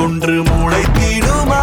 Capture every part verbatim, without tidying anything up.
ஒன்று முளைத்திடுமா?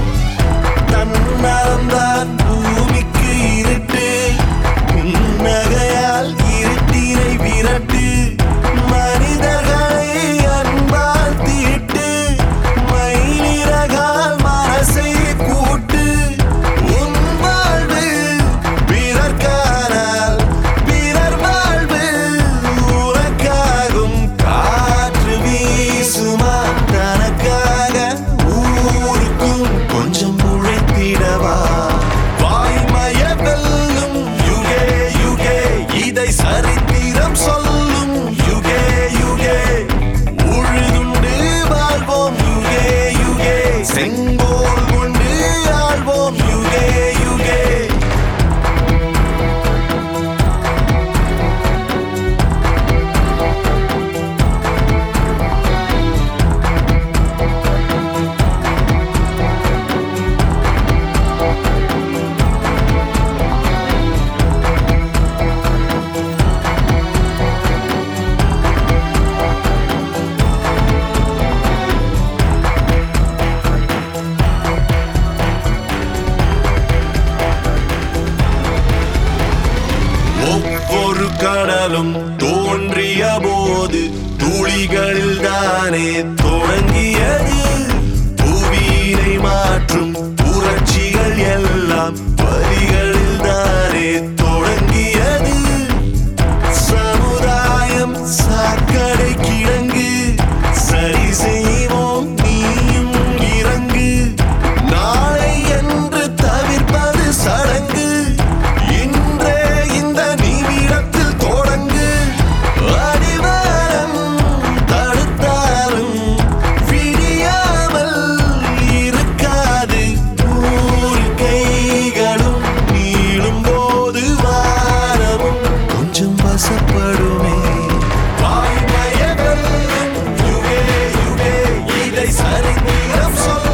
தன்னலம்தான் பூமிக்கு இருட்டு, புன்னகையால் இருட்டினை விரட்டு. மனிதர்களை அன்பால் தீட்டு, மயிலிறகால் மனசை கூட்டு. உன் வாழ்வு பிறர்க்கானால் பிறர் வாழ்வு உனக்காகும். காற்று வீசுமா தனக்காக, ஊருக்கும் கொஞ்சம் உழைத்திடவா? வாய்மைய வெல்லும் யுகே யுகே, இதை சரித்திரம் சொல்லும் யுகே யுகே. உழுதுண்டு வாழ்வோம் யுகே யுகே, செங்கோல் கொண்டு ஆள்வோம் யுகே யுகே. ஒவ்வொரு கடலும் தோன்றிய போது துளிகளில் தானே தொடங்கியது. புவியினை மாற்றும் புரட்சிகள் எல்லாம் வரிகளில் தானே தொடங்கியது. சமுதாயம் சாக்கடை கிடங்கு, சரி செய்வோம் நீயும் இறங்கு. நாளை என்று தவிர்ப்பது சடங்கு, இன்றே இந்த நிமிடத்தில் தொடங்கு. அடிவாரம் தடுத்தாலும் விடியாமல் இருக்காது. நூறு கைகளும் நீளும் போது வாரமும் கொஞ்சம் வசப்படுமே. வாய்மைய வெல்லும் யுகே யுகே, இதை சரித்திரம் சொல்லும்